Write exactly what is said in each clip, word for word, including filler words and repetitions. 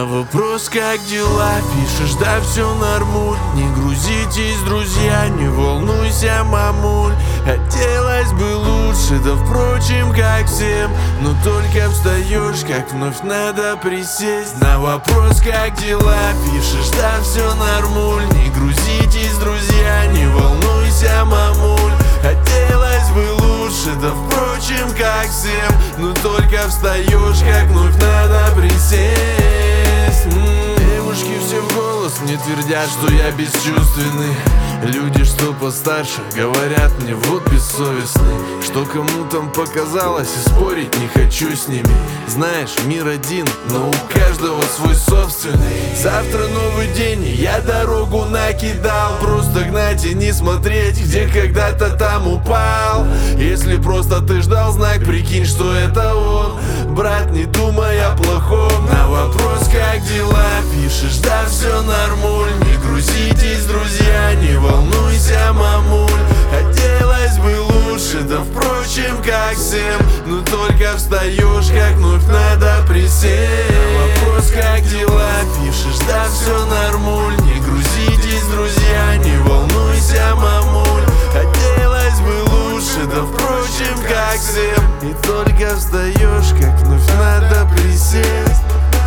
На вопрос, как дела, пишешь, да все нормуль. Не грузитесь, друзья, не волнуйся, мамуль. Хотелось бы лучше, да впрочем, как всем. Но только встаешь, как вновь надо присесть. На вопрос, как дела, пишешь, да все нормуль. Не грузитесь, друзья, не волнуйся, мамуль. Хотелось бы лучше, да впрочем, как всем. Но только встаешь, как вновь надо присесть. М-м. Девушки все в голос мне твердят, что я бесчувственный. Люди, что постарше, говорят мне, вот бессовестный. Что кому там показалось, и спорить не хочу с ними. Знаешь, мир один, но у каждого свой собственный. Завтра новый день, и я дорогу накидал. Просто гнать и не смотреть, где когда-то там упал. Если просто ты ждал знак, прикинь, что это он. Брат, не думай о плохом. На вопрос, как дела, пишешь, да все нормуль. Не грузитесь, друзья, не волнуйся, мамуль. Хотелось бы лучше, да впрочем, как всем. Но только встаешь, как вновь надо присесть. На вопрос, как дела, пишешь, да все нормуль. Не грузитесь, друзья, не волнуйся, мамуль. Хотелось бы лучше, да впрочем, как всем. И только встаешь, как вновь надо присесть.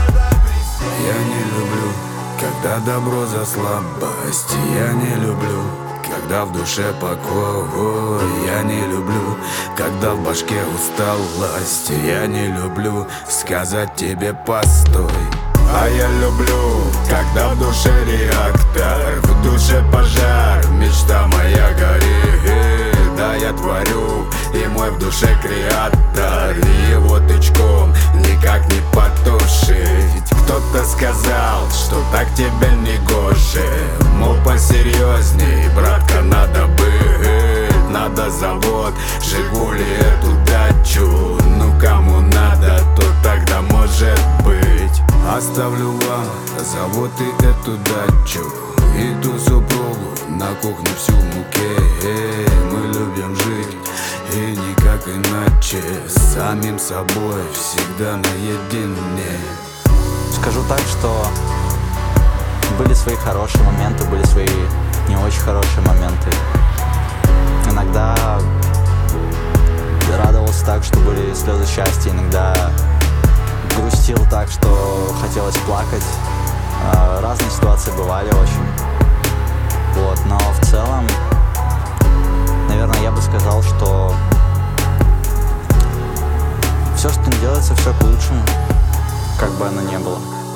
Я не люблю, когда добро за слабость. Я не люблю, когда в душе покой. Я не люблю, когда в башке усталость. Я не люблю сказать тебе постой. А я люблю, когда в душе реактор, в душе пожар, мечта моя горит. Да, я творю, и мой в душе креатор. И его тычком никак не потушить. Кто-то сказал, что так тебе не гоже. Мол, посерьезней, братка, надо быть. Надо завод, Жигули, эту дачу. Ну кому надо, то тогда может быть. Оставлю вам завод и эту дачу. И ту супругу на кухне всю муке. Мы любим жить и никак иначе. С самим собой всегда наедине. Скажу так, что были свои хорошие моменты, были свои не очень хорошие моменты. Иногда радовался так, что были слезы счастья, иногда грустил так, что хотелось плакать. Разные ситуации бывали очень. Вот, но в целом, наверное, я бы сказал, что все, что не делается, все к лучшему, как бы оно ни было.